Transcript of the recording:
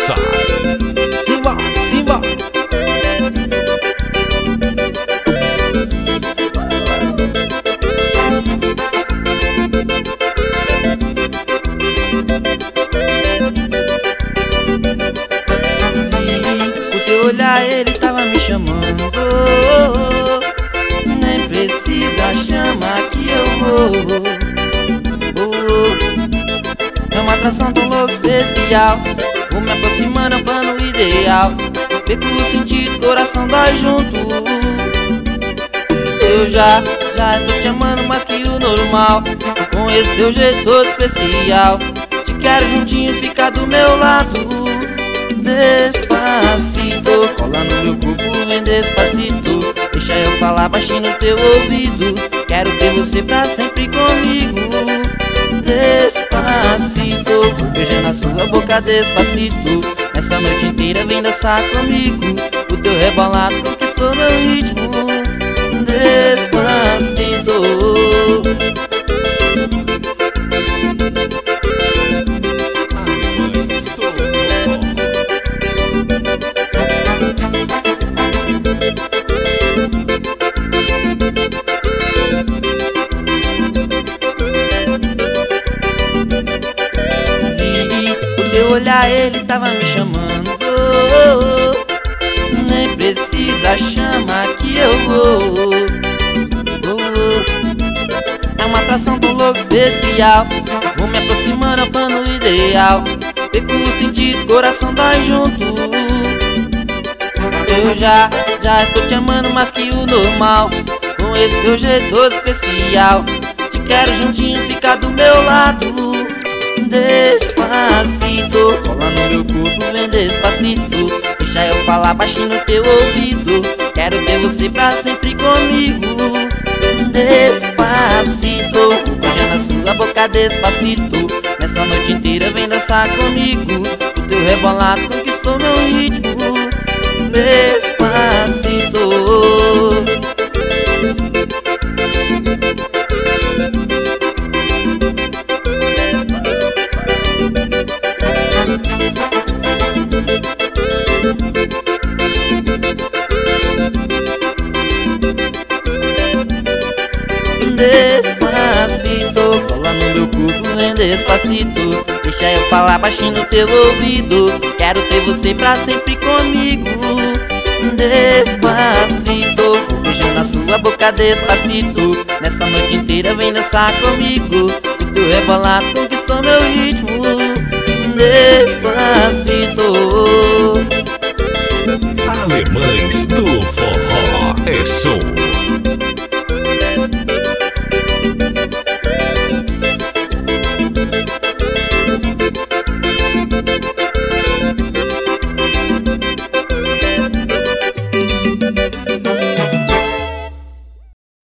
Nossa! Simba, Simba. O teu olhar, ele tava me chamando. Nem precisa chamar que eu vou. É uma atração tão louca, especial. Vou me aproximando, é o plano ideal. Perco o sentido, coração dói junto. Eu já estou te amando mais que o normal. Com esse teu jeito todo especial. Te quero juntinho, fica do meu lado. Despacito, cola no meu corpo, vem despacito. Deixa eu falar baixinho no teu ouvido. Quero ter você pra sempre comigo. Despacito, vou beijar na sua boca despacito. Nessa noite inteira vem dançar comigo. O teu rebolado conquistou meu ritmo. Despacito. Teu olhar, ele tava me chamando. Nem precisa chamar que eu vou. É uma atração tão louca, especial. Vou me aproximando, é o plano ideal. Perco o sentido, coração dói junto. Eu já estou te amando mais que o normal. Com esse teu jeito todo especial. Te quero juntinho, fica do meu lado. Despacito, cola no meu corpo, vem despacito. Deixa eu falar baixinho no teu ouvido. Quero ter você pra sempre comigo. Despacito, vou beijar na sua boca despacito. Nessa noite inteira vem dançar comigo. O teu rebolado conquistou meu ritmo. Despacito. Despacito, cola no meu corpo, vem despacito. Deixa eu falar baixinho no teu ouvido. Quero ter você pra sempre comigo. Despacito, vou beijar na sua boca despacito. Nessa noite inteira vem dançar comigo. O teu rebolado conquistou meu ritmo. Despacito.